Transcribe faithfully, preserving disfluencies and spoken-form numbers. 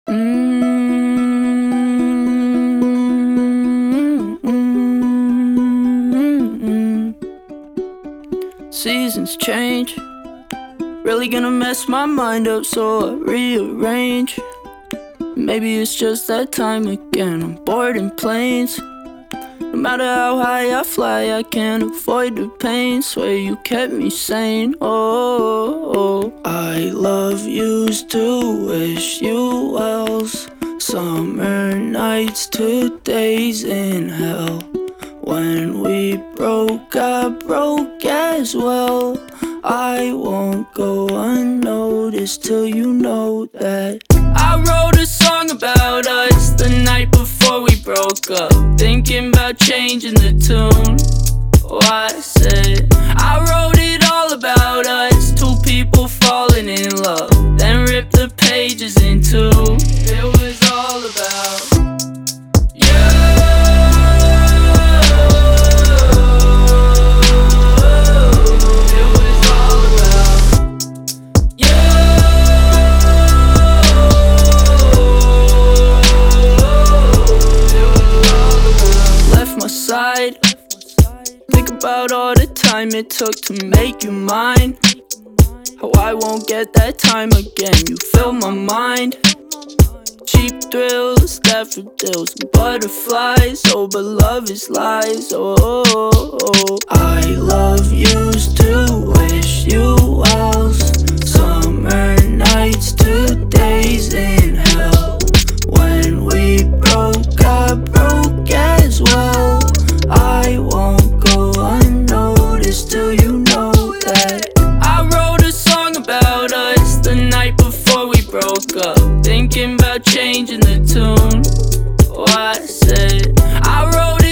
Mm-hmm. Seasons change, really gonna mess my mind up, so I rearrange. Maybe it's just that time again, I'm bored in planes. No matter how high I fly, I can't avoid the pain. Swear you kept me sane, oh, oh. I love used to wish you wells. Summer nights to days in hell. When we broke, I broke as well. I won't go unnoticed till you know that. I wrote a song about us the night before we broke up, thinking about changing the tune. Oh, I said I wrote it all about us, two people falling in love, then ripped the pages in two. It was all about side. Think about all the time it took to make you mine. How I won't get that time again, you fill my mind. Cheap thrills, daffodils and butterflies. Oh, but love is lies, oh, oh, oh. I love used to wish you wells. Summer nights to days in hell. When we broke, I broke as well. I won't go unnoticed till you know that. I wrote a song about us the night before we broke up, thinking about changing the tune. Oh, I said I wrote